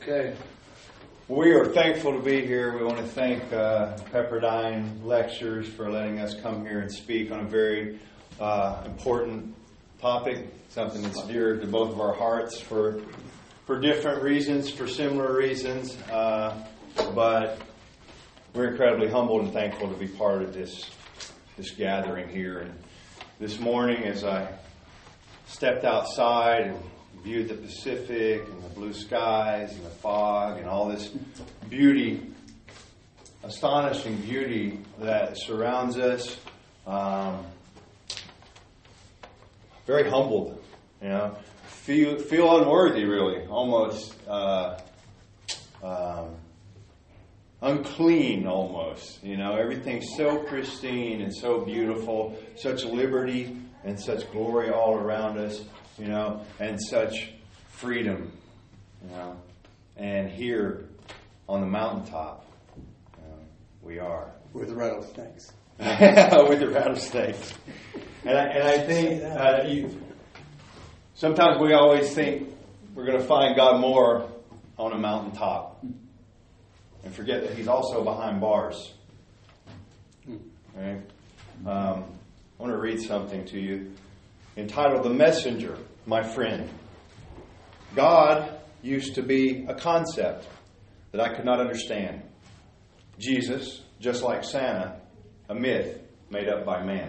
Okay. We are thankful to be here. We want to thank Pepperdine Lectures for letting us come here and speak on a very important topic, something that's dear to both of our hearts for different reasons, for similar reasons. But we're incredibly humbled and thankful to be part of this gathering here. And this morning, as I stepped outside and viewed the Pacific and the blue skies and the fog and all this beauty, astonishing beauty that surrounds us, very humbled, feel unworthy, really, almost unclean, almost. Everything's so pristine and so beautiful, such liberty and such glory all around us. And such freedom, and here on the mountaintop, we are. With the rattlesnakes. With the rattlesnakes. And I think sometimes we always think we're going to find God more on a mountaintop and forget that He's also behind bars. Right? I want to read something to you entitled The Messenger, My Friend. God used to be a concept that I could not understand. Jesus, just like Santa, a myth made up by man.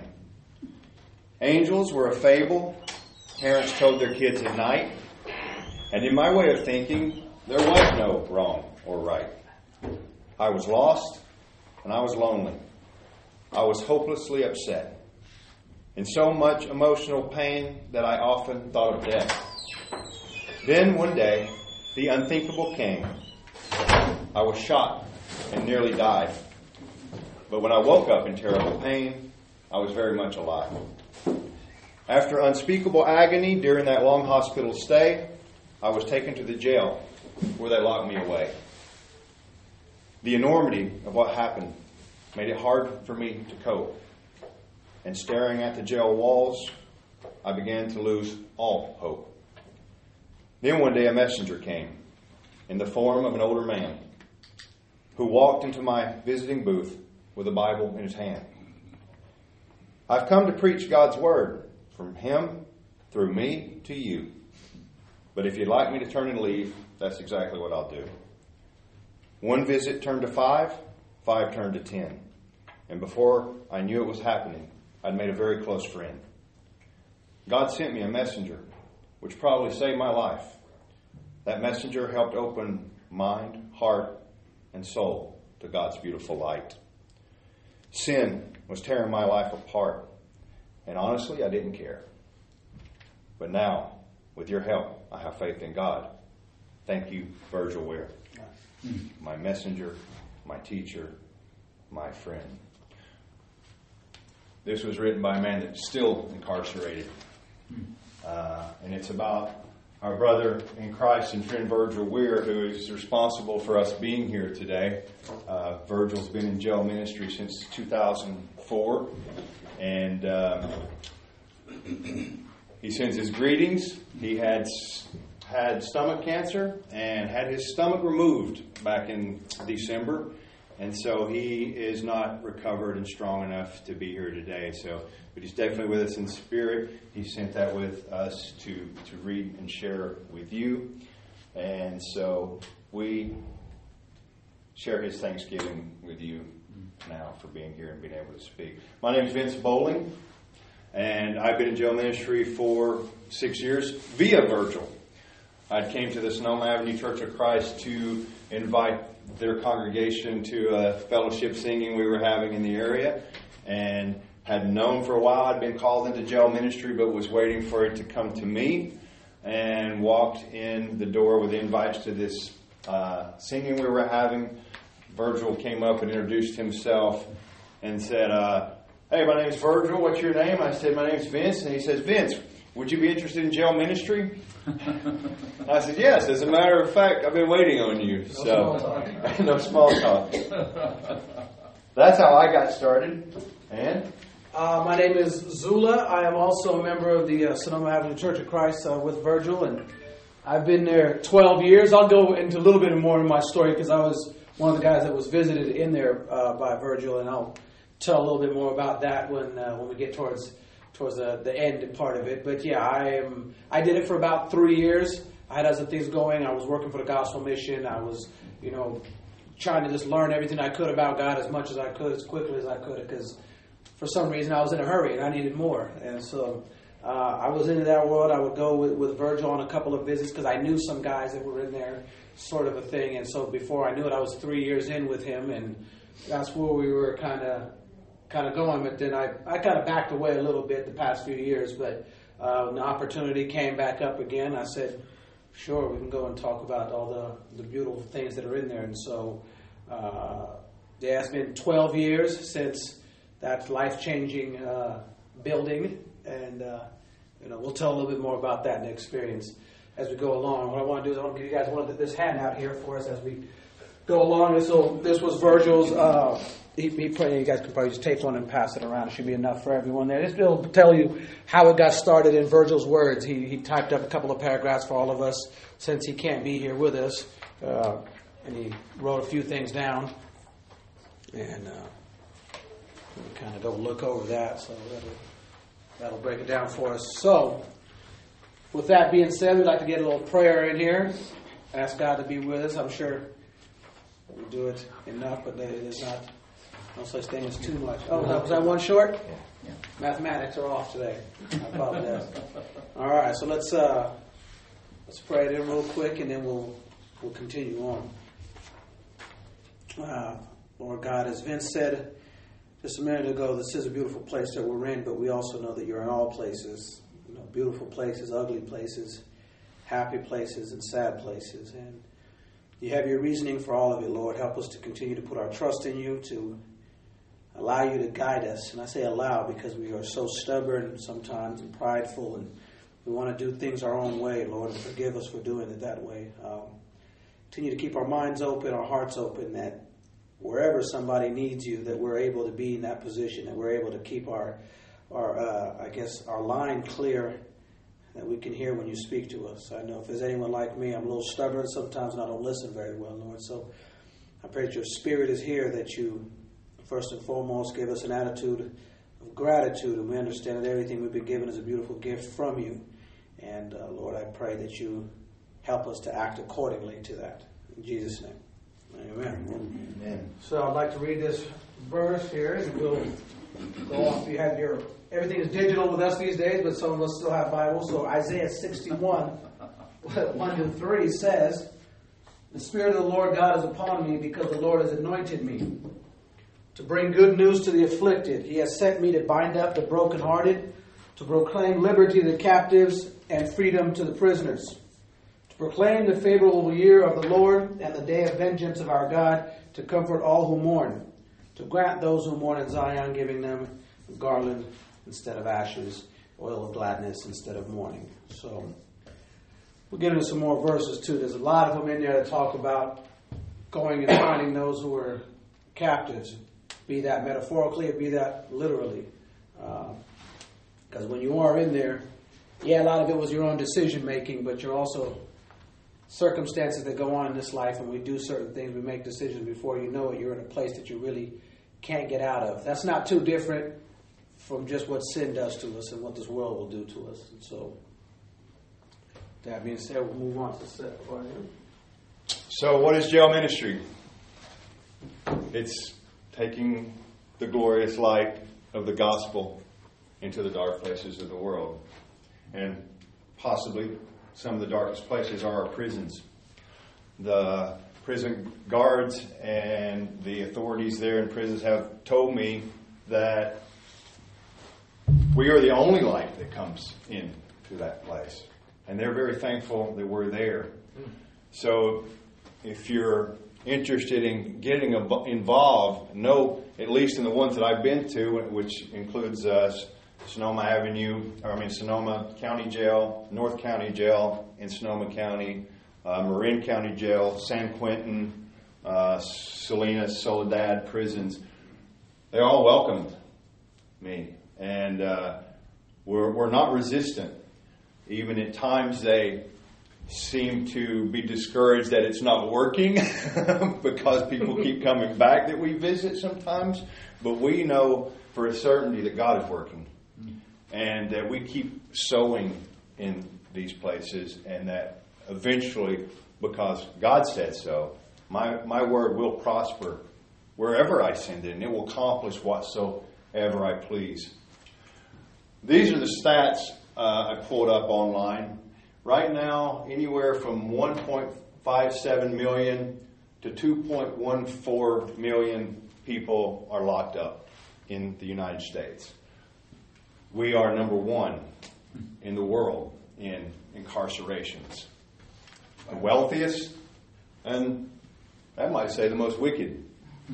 Angels were a fable parents told their kids at night. And in my way of thinking, there was no wrong or right. I was lost and I was lonely. I was hopelessly upset. In so much emotional pain that I often thought of death. Then one day, the unthinkable came. I was shot and nearly died. But when I woke up in terrible pain, I was very much alive. After unspeakable agony during that long hospital stay, I was taken to the jail where they locked me away. The enormity of what happened made it hard for me to cope. And staring at the jail walls, I began to lose all hope. Then one day a messenger came in the form of an older man who walked into my visiting booth with a Bible in his hand. I've come to preach God's word from Him, through me, to you. But if you'd like me to turn and leave, that's exactly what I'll do. One visit turned to 5 turned to 10. And before I knew it was happening, I'd made a very close friend. God sent me a messenger, which probably saved my life. That messenger helped open mind, heart, and soul to God's beautiful light. Sin was tearing my life apart, and honestly, I didn't care. But now, with your help, I have faith in God. Thank you, Virgil Ware, my messenger, my teacher, my friend. This was written by a man that's still incarcerated. And it's about our brother in Christ and friend Virgil Weir, who is responsible for us being here today. Virgil's been in jail ministry since 2004. And he sends his greetings. He had stomach cancer and had his stomach removed back in December. And so he is not recovered and strong enough to be here today. But he's definitely with us in spirit. He sent that with us to read and share with you. And so we share his thanksgiving with you now for being here and being able to speak. My name is Vince Bowling, and I've been in jail ministry for 6 years via Virgil. I came to the Sonoma Avenue Church of Christ to invite their congregation to a fellowship singing we were having in the area, and had known for a while I'd been called into jail ministry, but was waiting for it to come to me, and walked in the door with invites to this singing we were having. Virgil came up and introduced himself and said, "Hey, my name's Virgil. What's your name?" I said, "My name's Vince." And he says, "Vince, would you be interested in jail ministry?" I said, "Yes, as a matter of fact, I've been waiting on you." No small talk. That's how I got started. And my name is Zula. I am also a member of the Sonoma Avenue Church of Christ with Virgil, and I've been there 12 years. I'll go into a little bit more of my story because I was one of the guys that was visited in there by Virgil, and I'll tell a little bit more about that when we get towards the end part of it. But yeah, I did it for about 3 years. I had other things going. I was working for the gospel mission. I was, trying to just learn everything I could about God as much as I could, as quickly as I could, because for some reason I was in a hurry and I needed more. And so I was into that world. I would go with Virgil on a couple of visits because I knew some guys that were in there, sort of a thing. And so before I knew it, I was 3 years in with him, and that's where we were kind of going. But then I kind of backed away a little bit the past few years. But when the opportunity came back up again, I said, sure, we can go and talk about all the beautiful things that are in there. And so, it's been 12 years since that life-changing building, and we'll tell a little bit more about that in the experience as we go along. What I want to do is I want to give you guys this handout here for us as we go along. And so this was Virgil's. He put, you guys can probably just take one and pass it around. It should be enough for everyone there. This will tell you how it got started in Virgil's words. He typed up a couple of paragraphs for all of us since he can't be here with us. And he wrote a few things down. And we'll kind of go look over that. So that'll break it down for us. So with that being said, we'd like to get a little prayer in here. Ask God to be with us. I'm sure we do it enough, but there's no such thing as too much. Oh, was that one short? Yeah. Mathematics are off today. I apologize. All right, so let's pray it in real quick, and then we'll continue on. Lord God, as Vince said just a minute ago, this is a beautiful place that we're in, but we also know that you're in all places. Beautiful places, ugly places, happy places, and sad places. And you have your reasoning for all of it, Lord. Help us to continue to put our trust in you, to allow you to guide us. And I say allow because we are so stubborn sometimes and prideful, and we want to do things our own way, Lord, and forgive us for doing it that way. Continue to keep our minds open, our hearts open, that wherever somebody needs you, that we're able to be in that position, that we're able to keep our line clear, that we can hear when you speak to us. I know if there's anyone like me, I'm a little stubborn sometimes and I don't listen very well, Lord. So I pray that your Spirit is here, that you first and foremost give us an attitude of gratitude, and we understand that everything we've been given is a beautiful gift from you. And Lord, I pray that you help us to act accordingly to that. In Jesus' name. Amen. Amen. So I'd like to read this verse here, and we'll go off. You have everything is digital with us these days, but some of us still have Bibles. So Isaiah 61, 1-3 says, "The Spirit of the Lord God is upon me, because the Lord has anointed me to bring good news to the afflicted. He has sent me to bind up the brokenhearted, to proclaim liberty to the captives and freedom to the prisoners, to proclaim the favorable year of the Lord and the day of vengeance of our God, to comfort all who mourn, to grant those who mourn in Zion, giving them a garland instead of ashes, oil of gladness instead of mourning." So we'll get into some more verses too. There's a lot of them in there that talk about going and finding those who are captives, be that metaphorically or be that literally. Because when you are in there, a lot of it was your own decision making, but you're also circumstances that go on in this life, and we do certain things, we make decisions before you know it, you're in a place that you really can't get out of. That's not too different from just what sin does to us and what this world will do to us. And so, that being said, we'll move on to the second part here. So what is jail ministry? It's taking the glorious light of the gospel into the dark places of the world. And possibly some of the darkest places are our prisons. The prison guards and the authorities there in prisons have told me that we are the only light that comes into that place. And they're very thankful that we're there. So if you're interested in getting involved, know, at least in the ones that I've been to, which includes Sonoma County Jail, North County Jail in Sonoma County, Marin County Jail, San Quentin, Salinas, Soledad prisons. They all welcomed me, and we're not resistant. Even at times they seem to be discouraged that it's not working because people keep coming back that we visit sometimes. But we know for a certainty that God is working, and that we keep sowing in these places, and that eventually, because God said so, my word will prosper wherever I send it, and it will accomplish whatsoever I please. These are the stats I pulled up online. Right now, anywhere from 1.57 million to 2.14 million people are locked up in the United States. We are number one in the world in incarcerations. The wealthiest, and I might say the most wicked.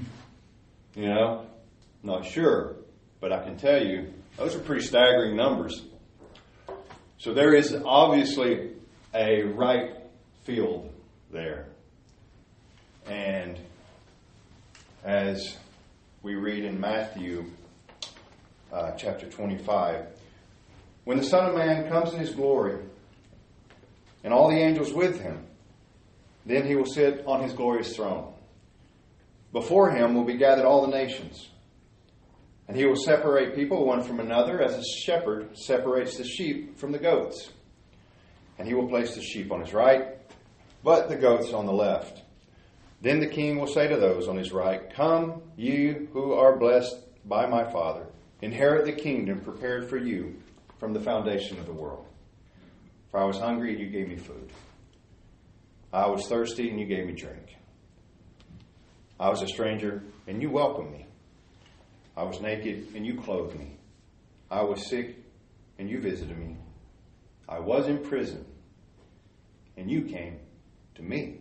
Not sure, but I can tell you, those are pretty staggering numbers. So there is obviously a right field there. And as we read in Matthew chapter 25, when the Son of Man comes in his glory, and all the angels with him, then he will sit on his glorious throne. Before him will be gathered all the nations. And he will separate people one from another, as a shepherd separates the sheep from the goats. And he will place the sheep on his right, but the goats on the left. Then the king will say to those on his right, "Come, you who are blessed by my Father, inherit the kingdom prepared for you from the foundation of the world. For I was hungry, and you gave me food. I was thirsty, and you gave me drink. I was a stranger, and you welcomed me. I was naked, and you clothed me. I was sick, and you visited me. I was in prison, and you came to me."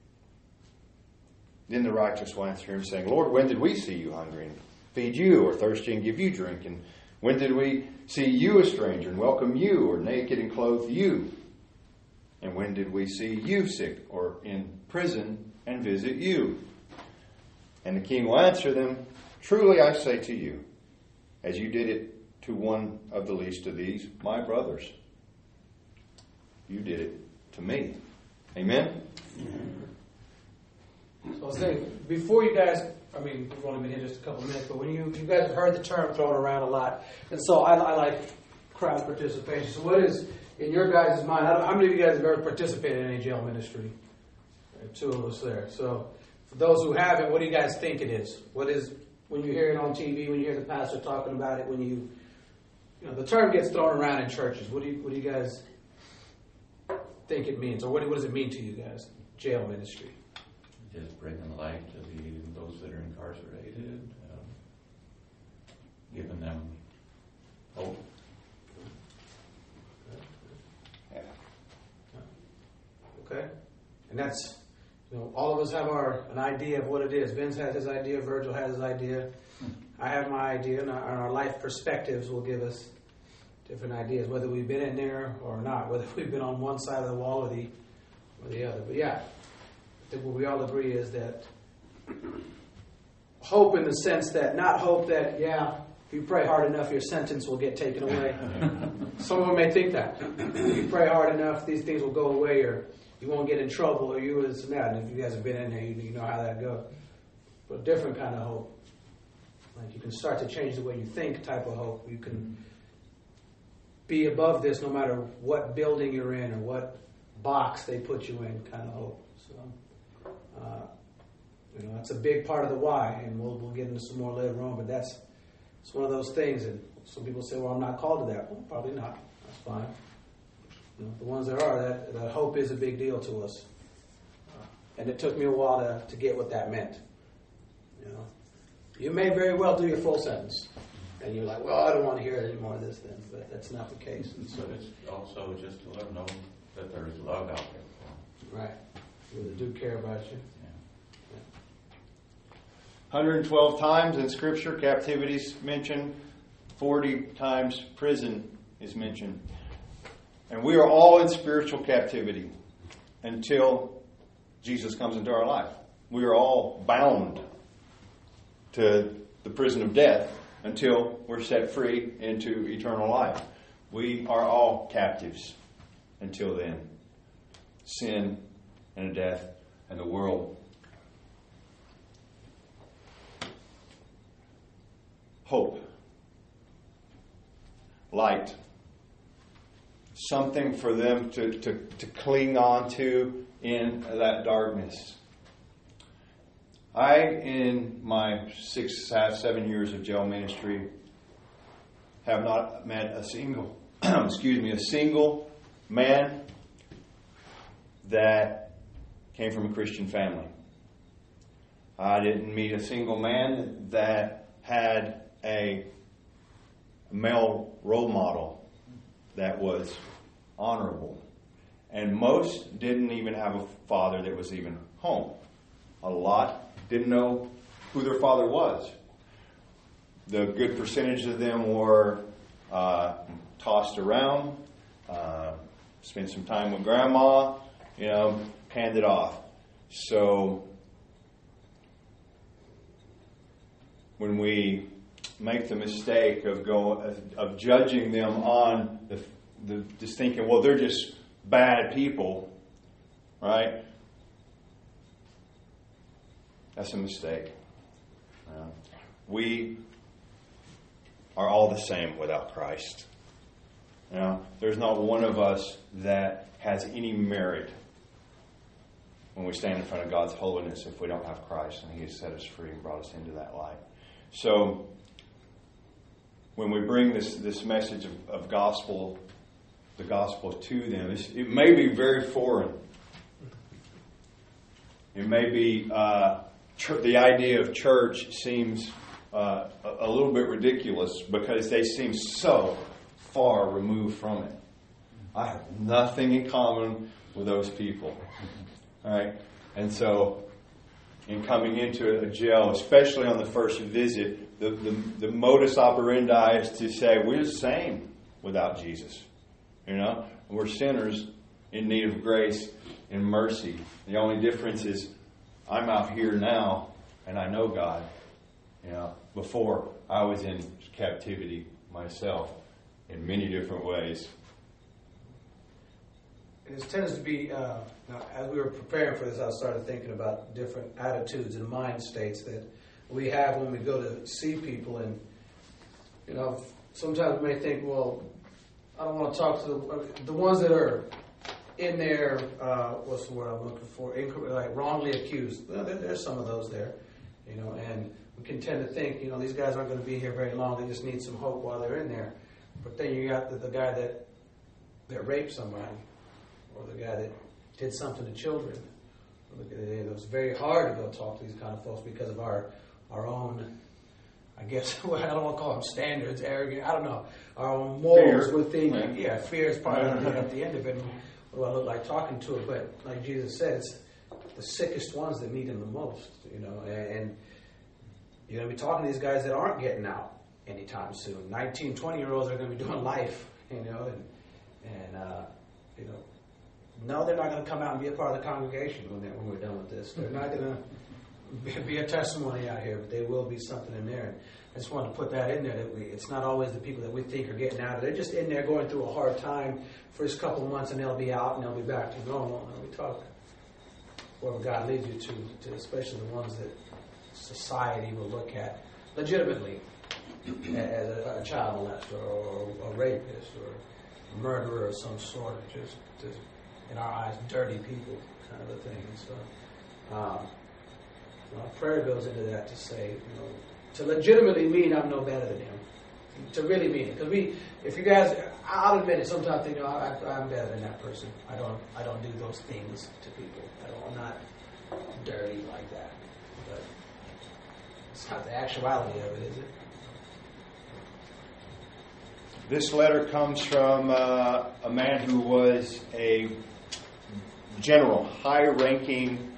Then the righteous will answer him, saying, "Lord, when did we see you hungry and feed you, or thirsty and give you drink? And when did we see you a stranger and welcome you, or naked and clothe you? And when did we see you sick or in prison and visit you?" And the king will answer them, "Truly I say to you, as you did it to one of the least of these, my brothers, you did it to me." Amen? So I was saying, before you guys, we've only been here just a couple of minutes, but when you guys have heard the term thrown around a lot, and so I like crowd participation. So what is, in your guys' mind, how many of you guys have ever participated in any jail ministry? There are two of us there. So for those who haven't, what do you guys think it is? What is, when you hear it on TV, when you hear the pastor talking about it, when you the term gets thrown around in churches, what do you guys think it means? Or what does it mean to you guys, jail ministry? Just bringing light to those that are incarcerated, giving them hope. Yeah. Okay, and that's all of us have an idea of what it is. Vince has his idea. Virgil has his idea. I have my idea, and our life perspectives will give us different ideas, whether we've been in there or not, whether we've been on one side of the wall or the other. But yeah, I think what we all agree is that hope, in the sense that, not hope that, if you pray hard enough, your sentence will get taken away. Some of them may think that. If you pray hard enough, these things will go away, or you won't get in trouble, or you this and that. And if you guys have been in there, you know how that goes. But a different kind of hope. Like, you can start to change the way you think type of hope. You can be above this no matter what building you're in or what box they put you in kind of hope. So, that's a big part of the why, and we'll get into some more later on, but it's one of those things, and some people say, well, I'm not called to that. Well, probably not. That's fine. The ones that are, that hope is a big deal to us. And it took me a while to get what that meant. You may very well do your full sentence, and you're like, well, I don't want to hear any more of this then, but that's not the case. And so But it's also just to let them know that there is love out there for them. right. They do care about you. 112 times in Scripture, captivity is mentioned. 40 times prison is mentioned. And we are all in spiritual captivity until Jesus comes into our life. We are all bound to the prison of death until we're set free into eternal life. We are all captives until then. sin and a death and the world. Hope. Light. Something for them to cling on to in that darkness. I, in my 7 years of jail ministry, have not met a single, a single man that came from a Christian family. I didn't meet a single man that had a male role model that was honorable. And most didn't even have a father that was even home. A lot didn't know who their father was. The good percentage of them were tossed around, spent some time with grandma, handed off. So when we make the mistake of judging them on just thinking, well, they're just bad people, right? That's a mistake. We are all the same without Christ. There's not one of us that has any merit when we stand in front of God's holiness if we don't have Christ, and He has set us free and brought us into that light. So when we bring this message of the gospel to them, it may be very foreign. It may be the idea of church seems a little bit ridiculous because they seem so far removed from it. I have nothing in common with those people. All right? And so in coming into a jail, especially on the first visit, the modus operandi is to say we're the same without Jesus. We're sinners in need of grace and mercy. The only difference is I'm out here now and I know God. Before I was in captivity myself in many different ways. It tends to be, as we were preparing for this, I started thinking about different attitudes and mind states that we have when we go to see people. And, sometimes we may think, well, I don't want to talk to the ones that are in there, what's the word I'm looking for, like wrongly accused. Well, there's some of those there, and we can tend to think, these guys aren't going to be here very long. They just need some hope while they're in there. But then you got the guy that raped somebody, or the guy that did something to children. It was very hard to go talk to these kind of folks because of our own, I guess, I don't want to call them standards, arrogant, I don't know, our own morals. Fear. We're thinking, fear is probably at the end of it. What do I look like talking to it? But like Jesus said, it's the sickest ones that need him the most, and you're going to be talking to these guys that aren't getting out anytime soon. 19, 20-year-olds are going to be doing life, no, they're not going to come out and be a part of the congregation when we're done with this. They're not going to be a testimony out here, but they will be something in there. And I just wanted to put that in there, that it's not always the people that we think are getting out. They're just in there going through a hard time for this couple of months, and they'll be out and they'll be back to normal. And we talk wherever God leads you to, especially the ones that society will look at legitimately as a child molester or a rapist or a murderer of some sort, just in our eyes, dirty people kind of a thing. So our prayer goes into that to say, to legitimately mean I'm no better than him, to really mean it. Because if you guys, I'll admit it, sometimes I think, I'm better than that person. I don't do those things to people. I'm not dirty like that. But it's not the actuality of it, is it? This letter comes from a man who was a general, high-ranking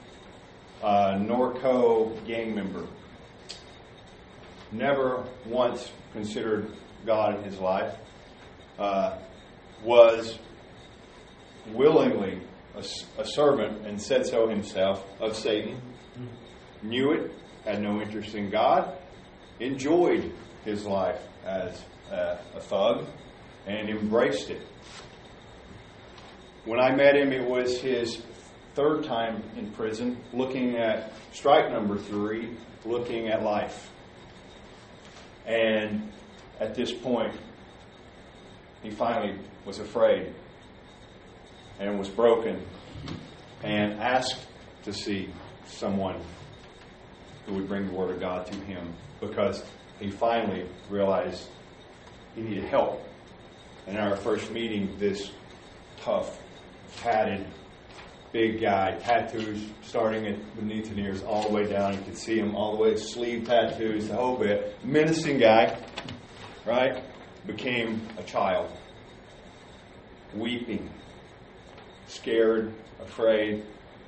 Norco gang member. Never once considered God in his life. Was willingly a servant, and said so himself, of Satan. Knew it, had no interest in God, enjoyed his life as a thug, and embraced it. When I met him, it was his third time in prison, looking at strike number 3, looking at life. And at this point, he finally was afraid and was broken and asked to see someone who would bring the Word of God to him, because he finally realized he needed help. And in our first meeting, this tough, padded, big guy, tattoos starting at beneath the ears all the way down. You could see him all the way, sleeve tattoos, the whole bit. Menacing guy, right? Became a child. Weeping. Scared, afraid.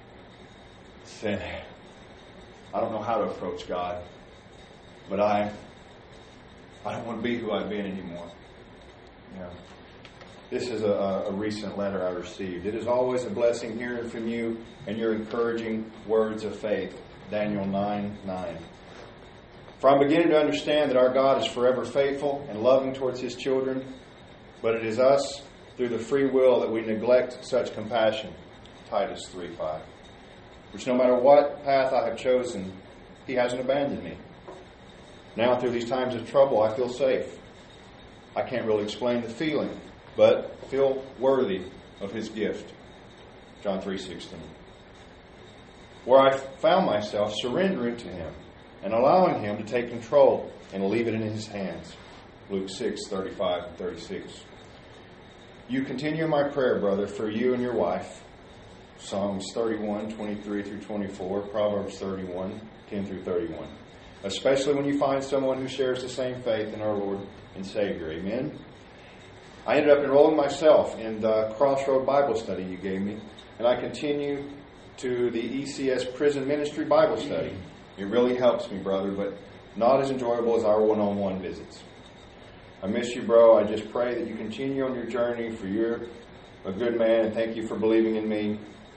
Said, I don't know how to approach God, but I don't want to be who I've been anymore. Yeah. This is a recent letter I received. It is always a blessing hearing from you and your encouraging words of faith. Daniel 9:9. For I'm beginning to understand that our God is forever faithful and loving towards His children, but it is us, through the free will, that we neglect such compassion. Titus 3:5. Which no matter what path I have chosen, He hasn't abandoned me. Now, through these times of trouble, I feel safe. I can't really explain the feeling, but feel worthy of His gift. John 3:16. Where I found myself surrendering to Him and allowing Him to take control and leave it in His hands. Luke 6:35-36. You continue my prayer, brother, for you and your wife. Psalms 31:23-24, Proverbs 31:10-31. Especially when you find someone who shares the same faith in our Lord and Savior. Amen? I ended up enrolling myself in the Crossroad Bible study you gave me, and I continue to the ECS Prison Ministry Bible study. It really helps me, brother, but not as enjoyable as our one-on-one visits. I miss you, bro. I just pray that you continue on your journey, for you're a good man, and thank you for believing in me.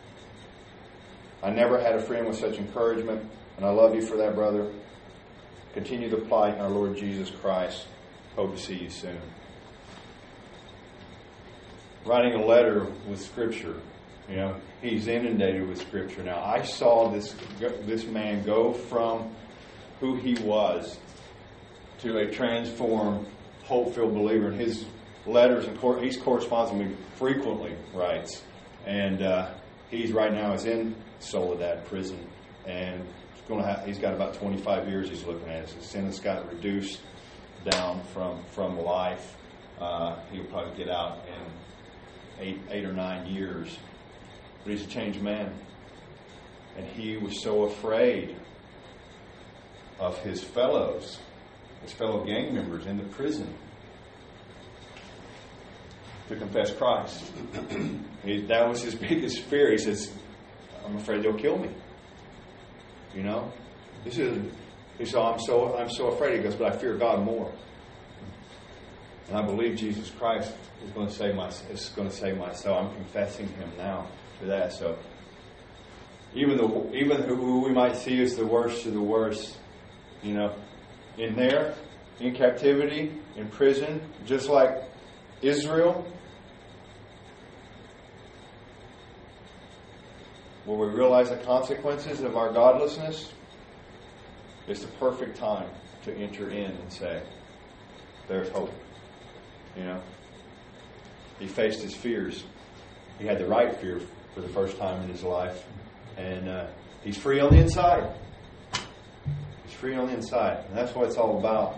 I never had a friend with such encouragement, and I love you for that, brother. Continue the plight in our Lord Jesus Christ. Hope to see you soon. Writing a letter with Scripture. You know, he's inundated with Scripture. Now, I saw this man go from who he was to a transformed, hope-filled believer. And his letters, and he corresponds with me frequently, writes. And he's right now is in Soledad prison. And he's got about 25 years he's looking at. His sentence got reduced down from life. He'll probably get out in 8 or 9 years. But he's a changed man. And he was so afraid of his fellow gang members in the prison, to confess Christ. That was his biggest fear. He says, I'm afraid they'll kill me. You know? He said, I'm so afraid. He goes, but I fear God more. And I believe Jesus Christ is going to save my soul. I'm confessing Him now to that. So even who we might see as the worst of the worst, you know, in captivity, in prison, just like Israel, where we realize the consequences of our godlessness, it's the perfect time to enter in and say, there's hope. You know, he faced his fears. He had the right fear for the first time in his life. And he's free on the inside. He's free on the inside. And that's what it's all about.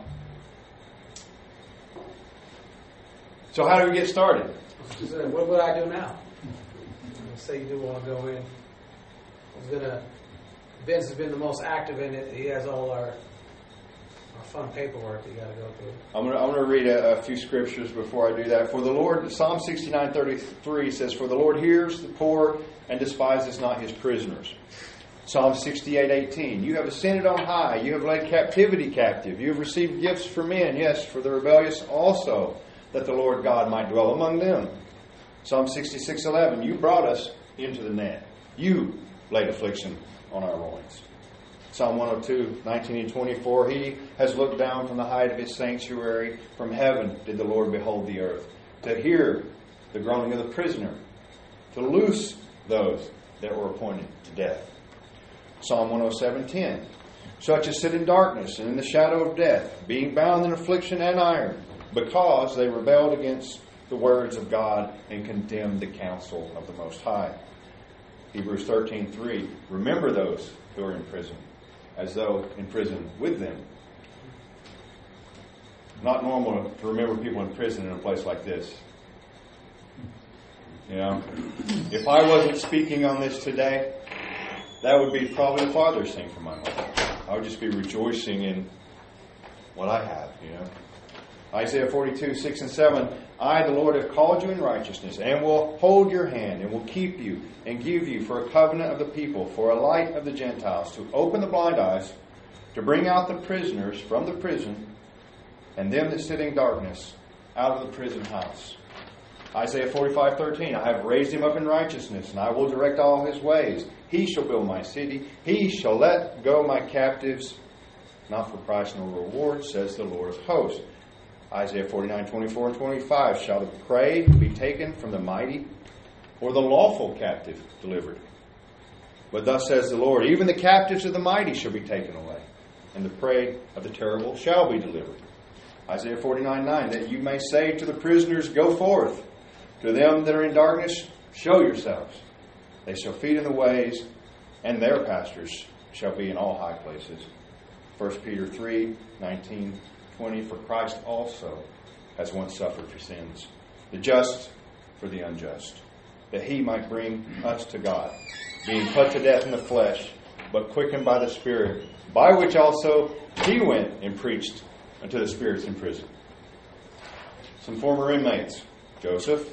So how do we get started? What would I do now? Say you do want to go in. Vince has been the most active in it. He has all our fun paperwork that you got to go through. I'm going to read a few scriptures before I do that. For the Lord, Psalm 69:33 says, "For the Lord hears the poor and despises not His prisoners." Psalm 68:18, "You have ascended on high. You have led captivity captive. You have received gifts for men, yes, for the rebellious also, that the Lord God might dwell among them." Psalm 66:11, "You brought us into the net. You laid affliction on our loins." Psalm 102:19 and 24, "He has looked down from the height of His sanctuary. From heaven did the Lord behold the earth, to hear the groaning of the prisoner, to loose those that were appointed to death. Psalm 107:10. Such as sit in darkness and in the shadow of death, being bound in affliction and iron, because they rebelled against the words of God and condemned the counsel of the Most High. Hebrews 13:3. Remember those who are in prison, as though in prison with them. Not normal to remember people in prison in a place like this. You know, if I wasn't speaking on this today, that would be probably the farthest thing from my heart. I would just be rejoicing in what I have, you know. Isaiah 42:6-7. I, the Lord, have called you in righteousness, and will hold your hand, and will keep you, and give you for a covenant of the people, for a light of the Gentiles, to open the blind eyes, to bring out the prisoners from the prison, and them that sit in darkness out of the prison house. Isaiah 45:13. I have raised him up in righteousness, and I will direct all his ways. He shall build my city. He shall let go my captives, not for price nor reward, says the Lord of hosts. Isaiah 49:24-25. Shall the prey be taken from the mighty, or the lawful captive delivered? But thus says the Lord, even the captives of the mighty shall be taken away, and the prey of the terrible shall be delivered. Isaiah 49:9. That you may say to the prisoners, go forth. To them that are in darkness, show yourselves. They shall feed in the ways, and their pastures shall be in all high places. 1 Peter 3:19-20. For Christ also has once suffered for sins, the just for the unjust, that he might bring us to God, being put to death in the flesh, but quickened by the Spirit, by which also he went and preached unto the spirits in prison. Some former inmates: Joseph,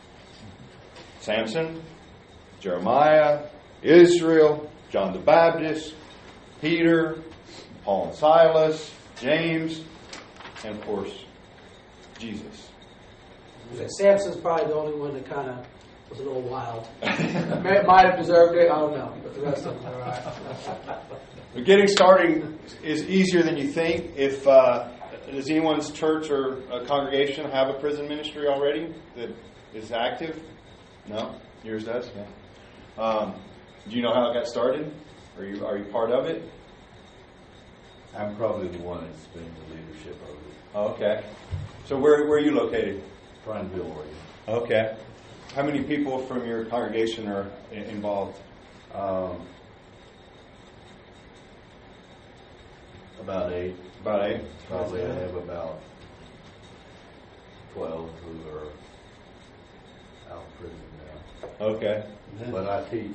Samson, Jeremiah, Israel, John the Baptist, Peter, Paul and Silas, James, and of course, Jesus. Samson's probably the only one that kind of was a little wild. Might have deserved it, I don't know. But the rest of them are all right. But getting started is easier than you think. If does anyone's church or a congregation have a prison ministry already that is active? No? Yours does? Yeah. Do you know how it got started? Are you part of it? I'm probably the one that's been the leadership of it. Oh, okay. So where are you located? Prineville, Oregon. Okay. How many people from your congregation are involved? About 8. About 8? Probably I have about 12 who are out of prison now. Okay. But I teach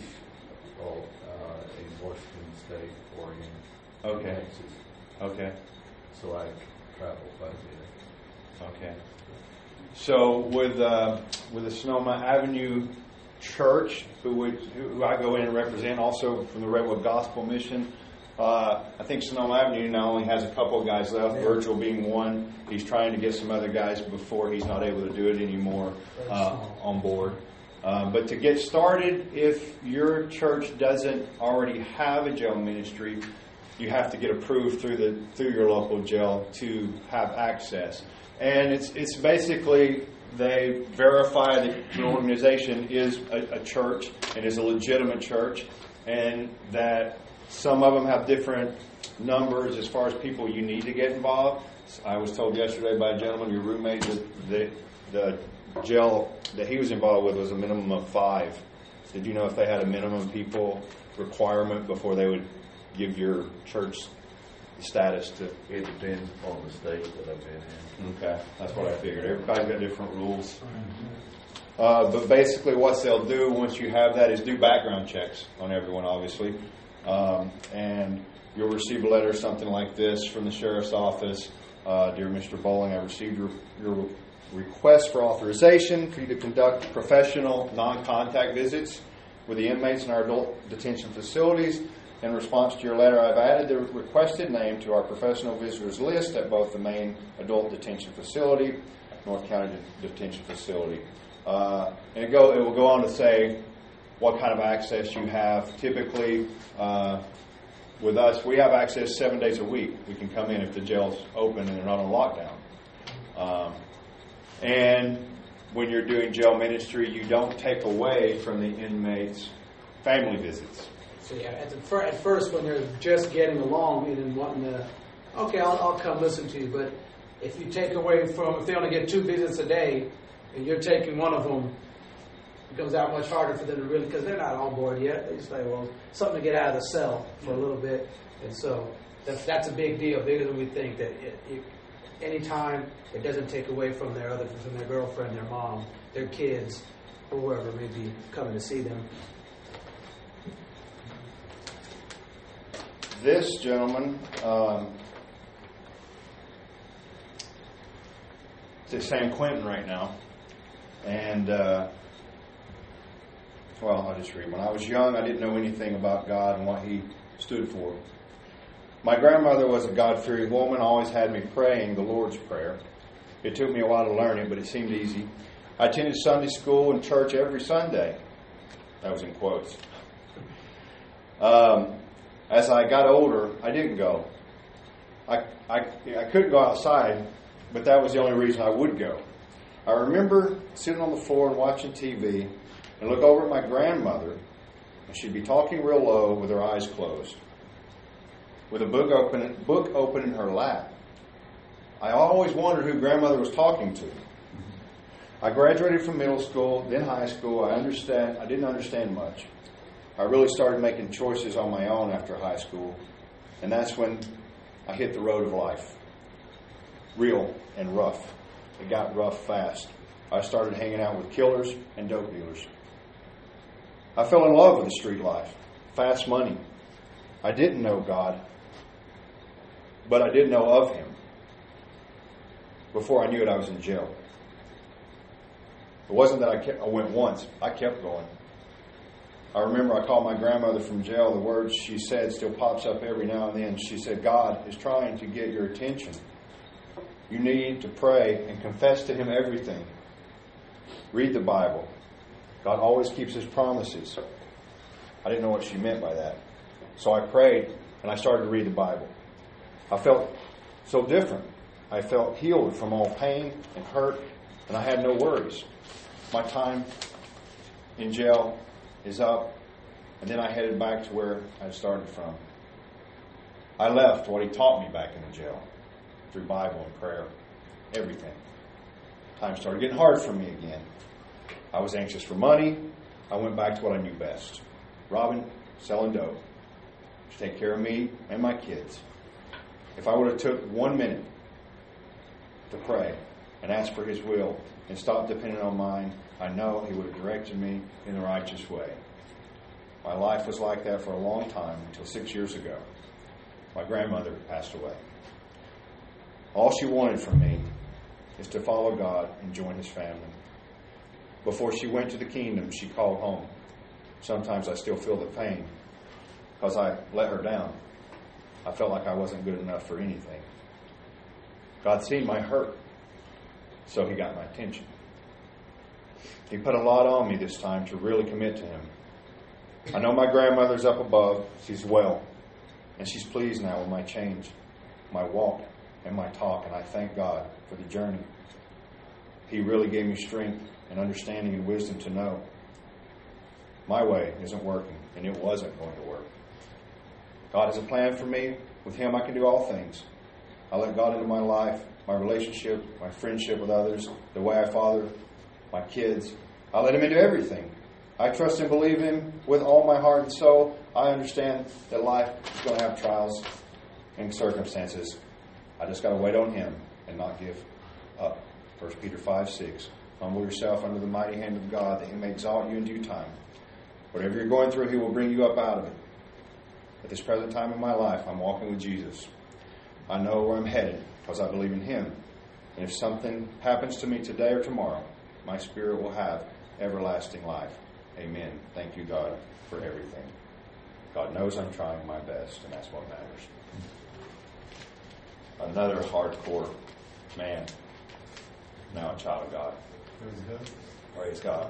in Washington State, Oregon, Okay. Texas, Okay. so I travel quite a bit. Okay. So with the Sonoma Avenue Church, who I go in and represent, also from the Redwood Gospel Mission, I think Sonoma Avenue now only has a couple of guys left, Virgil being one. He's trying to get some other guys before he's not able to do it anymore on board. But to get started, if your church doesn't already have a jail ministry, you have to get approved through your local jail to have access. And it's basically they verify that your organization is a church and is a legitimate church, and that some of them have different numbers as far as people you need to get involved. I was told yesterday by a gentleman, your roommate, that the jail that he was involved with was a minimum of 5. Did you know if they had a minimum people requirement before they would give your church the status to? It depends on the state that I've been in. Okay, that's what I figured. Everybody's got different rules. But basically what they'll do once you have that is do background checks on everyone, obviously. And you'll receive a letter, something like this, from the sheriff's office. Dear Mr. Bowling, I received your request for authorization for you to conduct professional non-contact visits with the inmates in our adult detention facilities. In response to your letter, I've added the requested name to our professional visitors list at both the main adult detention facility, North County Detention Facility. And it will go on to say what kind of access you have. Typically, with us, we have access 7 days a week. We can come in if the jail's open and they're not on lockdown. And when you're doing jail ministry, you don't take away from the inmates' family visits. So yeah, at first when they're just getting along and then wanting to, okay, I'll come listen to you. But if you take away from, if they only get 2 visits a day, and you're taking one of them, it becomes that much harder for them to really, because they're not on board yet. They just like, well, something to get out of the cell for a little bit. And so that's a big deal, bigger than we think. That anytime it doesn't take away from their girlfriend, their mom, their kids, or whoever may be coming to see them. This gentleman, it's at San Quentin right now, and I'll just read. When I was young, I didn't know anything about God and what He stood for. My grandmother was a God-fearing woman, always had me praying the Lord's Prayer. It took me a while to learn it, but it seemed easy. I attended Sunday school and church every Sunday. That was in quotes. As I got older, I didn't go. I couldn't go outside, but that was the only reason I would go. I remember sitting on the floor and watching TV and look over at my grandmother, and she'd be talking real low with her eyes closed, with a book open in her lap. I always wondered who grandmother was talking to. I graduated from middle school, then high school. I didn't understand much. I really started making choices on my own after high school, and that's when I hit the road of life. Real and rough. It got rough fast. I started hanging out with killers and dope dealers. I fell in love with the street life, fast money. I didn't know God, but I did know of Him. Before I knew it, I was in jail. It wasn't that I went once. I kept going. I remember I called my grandmother from jail. The words she said still pops up every now and then. She said, God is trying to get your attention. You need to pray and confess to Him everything. Read the Bible. God always keeps His promises. I didn't know what she meant by that. So I prayed and I started to read the Bible. I felt so different. I felt healed from all pain and hurt, and I had no worries. My time in jail is up, and then I headed back to where I started from. I left what He taught me back in the jail through Bible and prayer, everything. Time started getting hard for me again. I was anxious for money. I went back to what I knew best. Robbing, selling dope to take care of me and my kids. If I would have took 1 minute to pray and ask for His will and stop depending on mine, I know He would have directed me in the righteous way. My life was like that for a long time until 6 years ago. My grandmother passed away. All she wanted from me is to follow God and join His family. Before she went to the kingdom, she called home. Sometimes I still feel the pain because I let her down. I felt like I wasn't good enough for anything. God seen my hurt, so He got my attention. He put a lot on me this time to really commit to Him. I know my grandmother's up above. She's well, and she's pleased now with my change, my walk, and my talk, and I thank God for the journey. He really gave me strength and understanding and wisdom to know my way isn't working, and it wasn't going to work. God has a plan for me. With Him, I can do all things. I let God into my life, my relationship, my friendship with others, the way I father my kids. I let Him into everything. I trust and believe Him with all my heart and soul. I understand that life is going to have trials and circumstances. I just got to wait on Him and not give up. 1 Peter 5:6. Humble yourself under the mighty hand of God, that He may exalt you in due time. Whatever you're going through, He will bring you up out of it. At this present time in my life, I'm walking with Jesus. I know where I'm headed because I believe in Him. And if something happens to me today or tomorrow, my spirit will have everlasting life. Amen. Thank you, God, for everything. God knows I'm trying my best, and that's what matters. Another hardcore man, now a child of God. Praise God.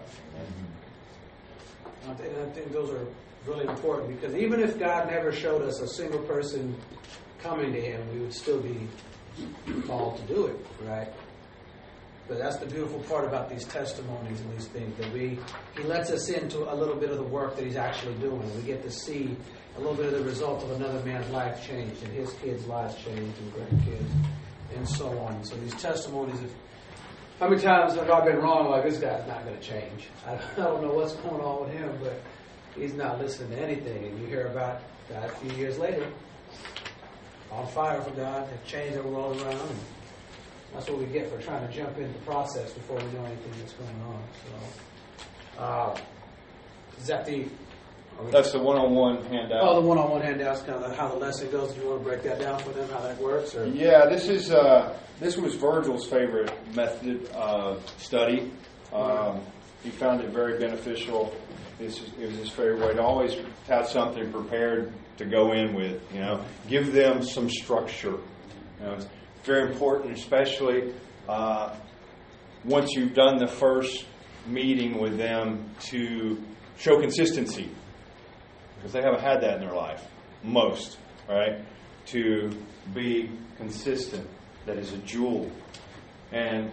Amen. And I think those are really important, because even if God never showed us a single person coming to Him, we would still be called to do it, right? But that's the beautiful part about these testimonies and these things, that He lets us into a little bit of the work that He's actually doing. We get to see a little bit of the result of another man's life changed, and his kids' lives changed, and grandkids, and so on. So these testimonies of how many times have I been wrong? Like, this guy's not going to change. I don't know what's going on with him, but he's not listening to anything. And you hear about God a few years later, on fire for God, have changed their world around. And that's what we get for trying to jump into the process before we know anything that's going on. So, is that the... That's the one-on-one handout. Oh, the one-on-one handout is kind of how the lesson goes. Do you want to break that down for them, how that works? Or? Yeah, this was Virgil's favorite method of study. He found it very beneficial. It was his favorite way to always have something prepared to go in with. Give them some structure. It's very important, especially once you've done the first meeting with them, to show consistency. Because they haven't had that in their life. Most, right? To be consistent. That is a jewel. And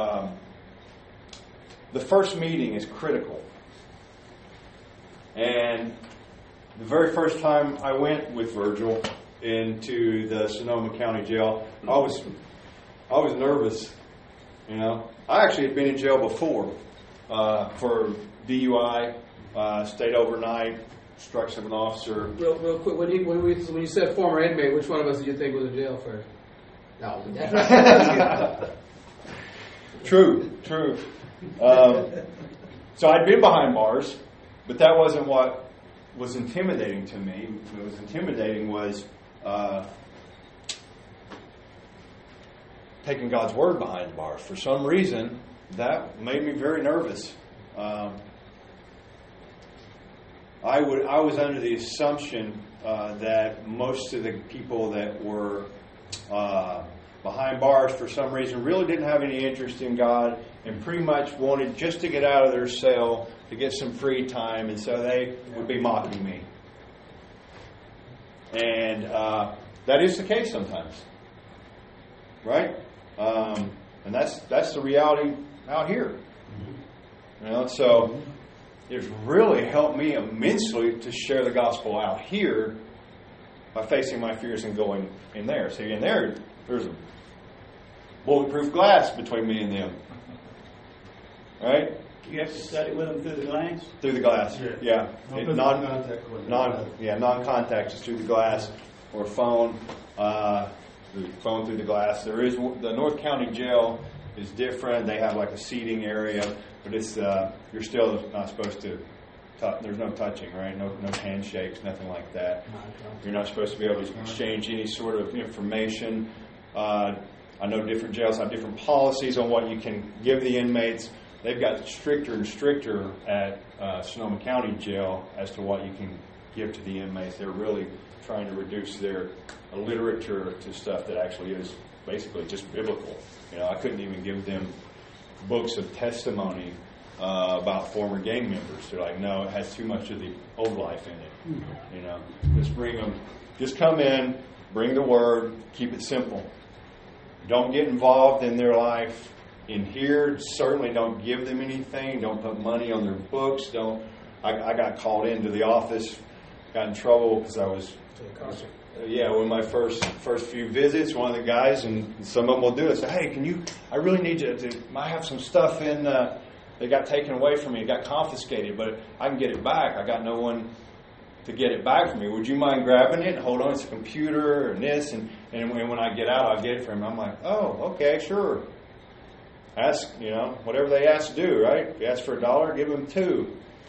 the first meeting is critical. And the very first time I went with Virgil into the Sonoma County Jail, I was nervous. I actually had been in jail before for DUI, stayed overnight, struck an officer. Real quick, when you said former inmate, which one of us did you think was in jail first? No. True. So I'd been behind bars, but that wasn't what was intimidating to me. What was intimidating was taking God's word behind bars. For some reason, that made me very nervous. I was under the assumption that most of the people that were behind bars for some reason really didn't have any interest in God and pretty much wanted just to get out of their cell to get some free time, and so they would be mocking me. And that is the case sometimes, right? And that's the reality out here. So it's really helped me immensely to share the gospel out here by facing my fears and going in there. See, in there, there's a bulletproof glass between me and them. Right? You have to study with them through the glass? Through the glass, yeah. Non-contact. Non-contact, just through the glass or phone. The phone through the glass. There is the North County Jail is different. They have like a seating area, but it's you're still not supposed to. There's no touching, right? No handshakes, nothing like that. You're not supposed to be able to exchange any sort of information. I know different jails have different policies on what you can give the inmates. They've got stricter and stricter at Sonoma County Jail as to what you can give to the inmates. They're really trying to reduce their literature to stuff that actually is basically just biblical. I couldn't even give them books of testimony about former gang members. They're like, no, it has too much of the old life in it. Just bring them. Just come in, bring the word, keep it simple. Don't get involved in their life. In here, certainly don't give them anything. Don't put money on their books. I got called into the office, got in trouble because I was. When my first few visits, one of the guys, and some of them will do it, say, hey, I really need you to, I have some stuff in, that got taken away from me, it got confiscated, but I can get it back. I got no one to get it back from me. Would you mind grabbing it and hold on, it's a computer and this, and when I get out, I'll get it from him. I'm like, oh, okay, sure. Ask, whatever they ask, do, right? If you ask for $1, give them $2.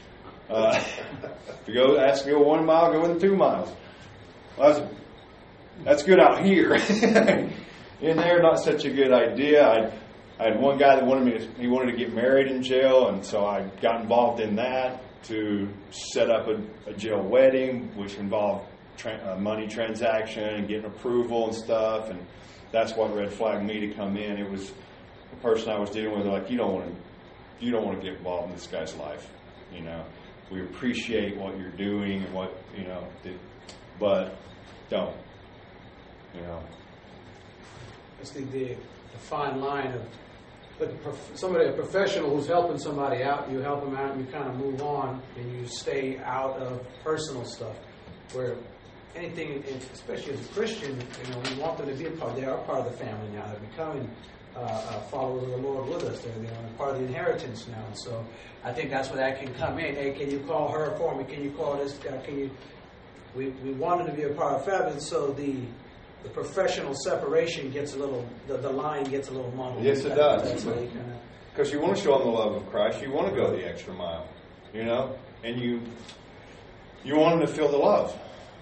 If you ask to go 1 mile, go in 2 miles. Well, that's good out here. In there, not such a good idea. I had one guy that wanted to get married in jail, and so I got involved in that to set up a jail wedding, which involved money transaction and getting approval and stuff, and that's what red flagged me to come in. It was the person I was dealing with, like, you don't want to get involved in this guy's life. We appreciate what you're doing and what but don't. It's the fine line of But somebody, a professional who's helping somebody out, you help them out and you kind of move on and you stay out of personal stuff. Where anything, especially as a Christian, we want them to be a part. They are part of the family now. They're becoming followers of the Lord with us. They're part of the inheritance now. And so I think that's where that can come in. Hey, can you call her for me? Can you call this guy? Can you? We wanted to be a part of family, so the professional separation gets a little, the line gets a little muddled. Yes, it does. Because you want to show them the love of Christ. You want to go the extra mile, and you want them to feel the love,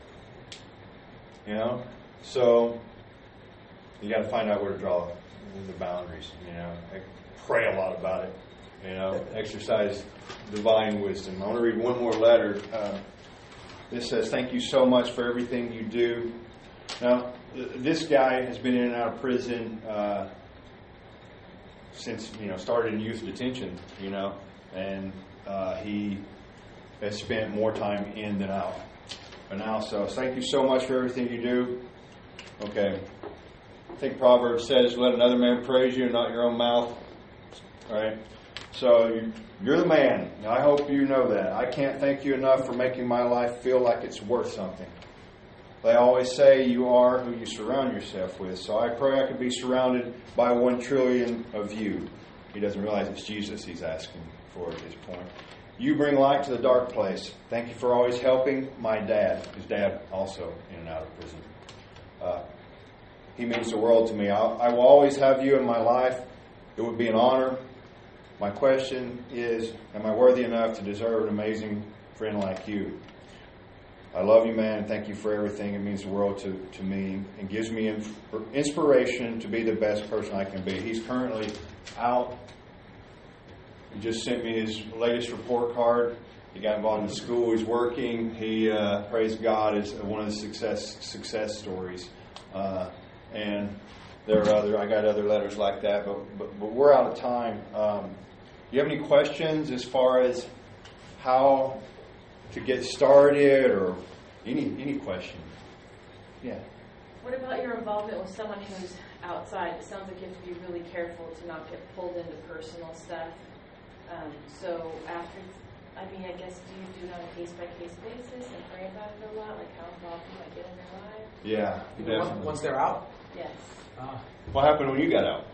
So you got to find out where to draw the boundaries. Pray a lot about it. Exercise divine wisdom. I want to read one more letter. This says, "Thank you so much for everything you do." Now, this guy has been in and out of prison since, started in youth detention, and he has spent more time in than out. But now, so thank you so much for everything you do. Okay. I think Proverbs says, "Let another man praise you and not your own mouth." All right. So you're the man. Now, I hope you know that. I can't thank you enough for making my life feel like it's worth something. They always say you are who you surround yourself with. So I pray I could be surrounded by 1 trillion of you. He doesn't realize it's Jesus he's asking for at this point. You bring light to the dark place. Thank you for always helping my dad. His dad also in and out of prison. He means the world to me. I will always have you in my life. It would be an honor. My question is, am I worthy enough to deserve an amazing friend like you? I love you, man, and thank you for everything. It means the world to me and gives me inspiration to be the best person I can be. He's currently out. He just sent me his latest report card. He got involved in the school he's working. He, praise God, is one of the success stories. And there are I got other letters like that, but we're out of time. Do you have any questions as far as how to get started, or any question? Yeah. What about your involvement with someone who's outside? It sounds like you have to be really careful to not get pulled into personal stuff. So after, I guess, do you do it on a case-by-case basis and pray about it a lot? Like how involved you might get in their life? Yeah, definitely. Once they're out? Yes. What happened when you got out?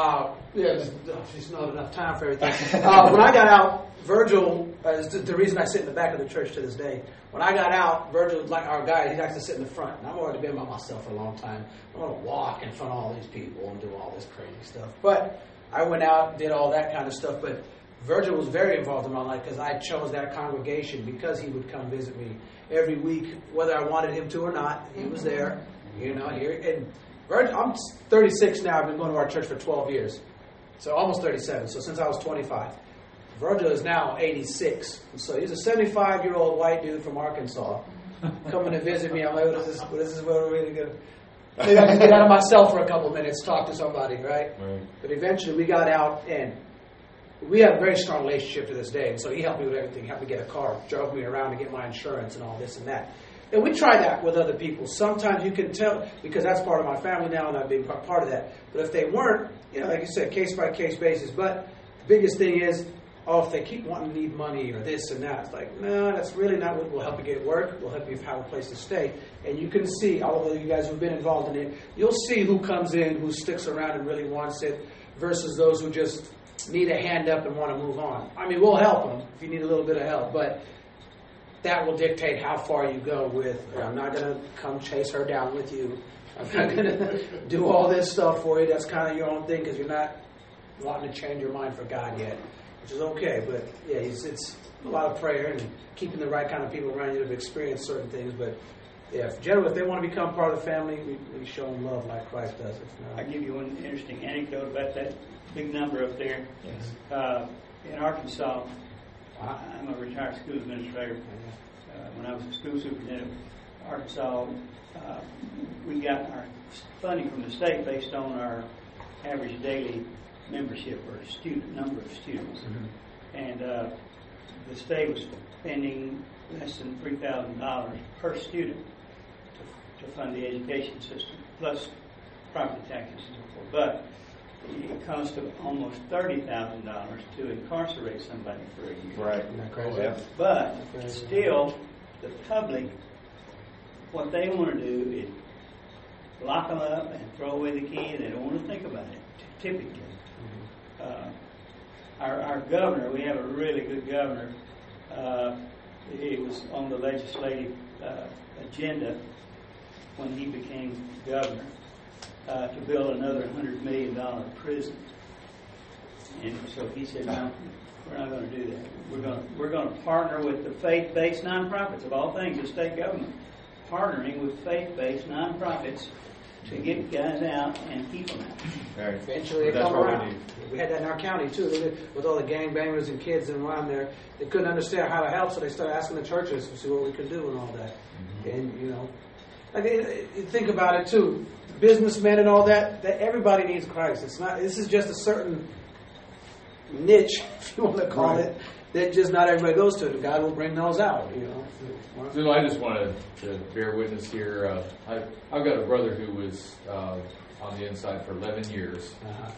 There's not enough time for everything. When I got out, Virgil is the reason I sit in the back of the church to this day. When I got out, Virgil, like our guy, he likes to sit in the front. And I've already been by myself for a long time. I want to walk in front of all these people and do all this crazy stuff. But I went out, did all that kind of stuff. But Virgil was very involved in my life because I chose that congregation because he would come visit me every week, whether I wanted him to or not. He was there, here. And Virgil, I'm 36 now. I've been going to our church for 12 years. So almost 37. So since I was 25. Virgil is now 86. So he's a 75-year-old white dude from Arkansas coming to visit me. I'm like, what is this? What are we going to go? Maybe I can get out of myself for a couple minutes, talk to somebody, right? But eventually we got out, and we have a very strong relationship to this day. And so he helped me with everything. He helped me get a car, drove me around to get my insurance and all this and that. And we try that with other people. Sometimes you can tell, because that's part of my family now, and I've been part of that. But if they weren't, like you said, case-by-case basis. But the biggest thing is, if they keep wanting to need money or this and that, it's like, no, that's really not what will help you get work. Will help you have a place to stay. And you can see, all of you guys who've been involved in it, you'll see who comes in, who sticks around and really wants it, versus those who just need a hand up and want to move on. We'll help them if you need a little bit of help, but that will dictate how far you go with, I'm not going to come chase her down with you. I'm not going to do all this stuff for you. That's kind of your own thing because you're not wanting to change your mind for God yet, which is okay. But yeah, it's a lot of prayer and keeping the right kind of people around you that have experienced certain things. But yeah, generally, if they want to become part of the family, we show them love like Christ does. I'll give you one interesting anecdote about that big number up there. Yes. In Arkansas, I'm a retired school administrator. When I was a school superintendent of Arkansas, we got our funding from the state based on our average daily membership or number of students. Mm-hmm. And the state was spending less than $3,000 per student to fund the education system, plus property taxes and so forth. But it costs almost $30,000 to incarcerate somebody for a year. Right. Isn't that crazy? Yeah. But still, the public, what they want to do is lock them up and throw away the key, and they don't want to think about it, typically. Our governor, we have a really good governor. It was on the legislative agenda when he became governor to build another $100 million prison. And so he said, no, we're not going to do that. We're going to partner with the faith-based nonprofits, of all things, the state government, partnering with faith-based nonprofits to get guys out and keep them out. Right. Eventually they That's come what we around. need. We had that in our county too, with all the gangbangers and kids and around there. They couldn't understand how to help, so they started asking the churches to see what we could do and all that. And I mean, you think about it too, businessmen and all that. That everybody needs Christ. It's not. This is just a certain niche, if you want to call it, that just not everybody goes to. God will bring those out. So I just wanted to bear witness here. I've got a brother who was on the inside for 11 years.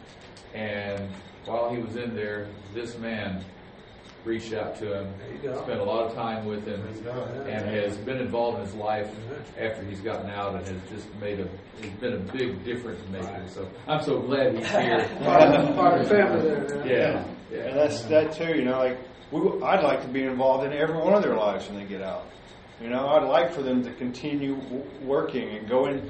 And while he was in there, this man reached out to him, spent a lot of time with him, and has been involved in his life after he's gotten out, and has just has been a big difference maker. So I'm so glad he's here. Part of the family there. Yeah. And that's that too. I'd like to be involved in every one of their lives when they get out. I'd like for them to continue working and go in.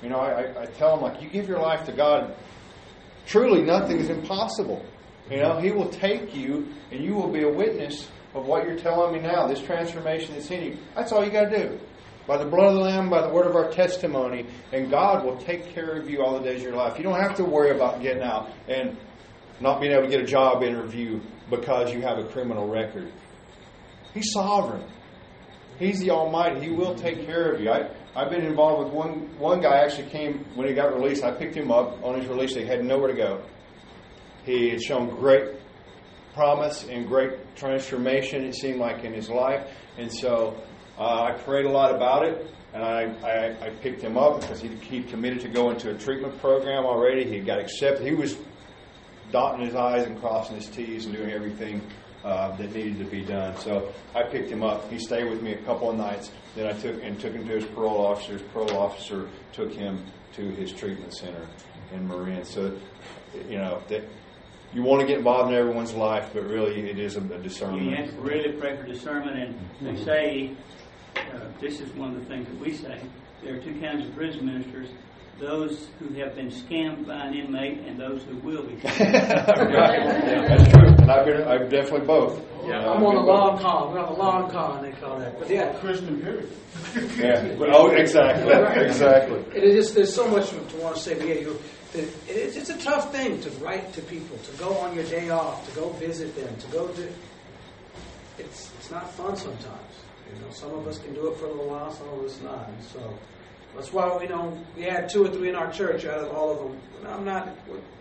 I tell them, you give your life to God, truly nothing is impossible. He will take you and you will be a witness of what you're telling me now, this transformation that's in you. That's all you got to do. By the blood of the Lamb, by the word of our testimony, and God will take care of you all the days of your life. You don't have to worry about getting out and not being able to get a job interview because you have a criminal record. He's sovereign. He's the Almighty. He will take care of you. I've been involved with one guy actually came when he got released. I picked him up on his release. He had nowhere to go. He had shown great promise and great transformation, it seemed like, in his life. And so I prayed a lot about it. And I picked him up because he committed to go into a treatment program already. He got accepted. He was dotting his I's and crossing his T's and doing everything that needed to be done. So I picked him up. He stayed with me a couple of nights. Then I took him to his parole officer. His parole officer took him to his treatment center in Marin. So, that you want to get involved in everyone's life, but really it is a discernment. You have to really pray for discernment. And they say, this is one of the things that we say, there are two kinds of prison ministers. Those who have been scammed by an inmate and those who will be scammed. That's true. And I've definitely both. Yeah. I'm on the long con. We're on the long con, they call that. But yeah. Christian period. Yeah. Exactly. Exactly. It is just, there's so much to want to say. But yeah, it's a tough thing to write to people, to go on your day off, to go visit them, to go to. It's not fun sometimes. Some of us can do it for a little while, some of us not. And so that's why we had 2 or 3 in our church out of all of them. I'm not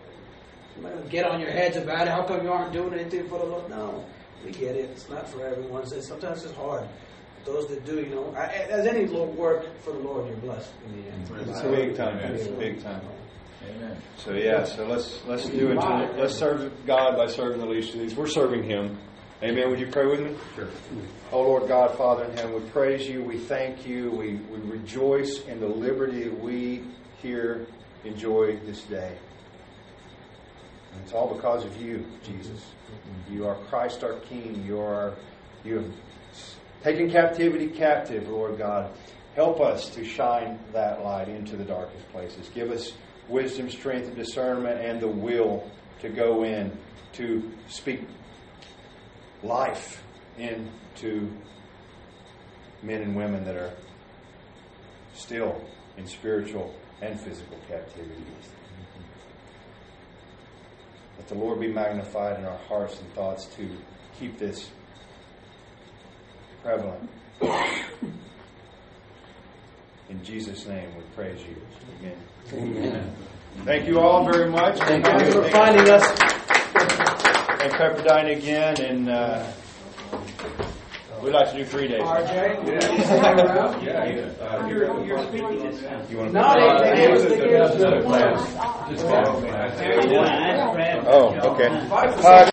going to get on your heads about it. How come you aren't doing anything for the Lord? No, we get it. It's not for everyone. Sometimes it's hard. Those that do, as any work for the Lord, you're blessed in the end. It's big time. It's big time. Amen. So let's do it. Let's serve God by serving the least of these. We're serving Him. Amen. Would you pray with me? Sure. Oh, Lord God, Father in heaven, we praise you. We thank you. We rejoice in the liberty that we here enjoy this day. And it's all because of you, Jesus. You are Christ our King. You have taken captivity captive, Lord God. Help us to shine that light into the darkest places. Give us wisdom, strength, and discernment, and the will to go in to speak life into men and women that are still in spiritual and physical captivity. Let the Lord be magnified in our hearts and thoughts to keep this prevalent. In Jesus' name we praise you. Amen. Amen. Thank you all very much. Thank you for finding us. And Pepperdine again, and We'd like to do 3 days. RJ? Yeah. You're speaking this time. You want to? No, they gave us Another the class. Just Aaron, I asked Brad. Oh, okay.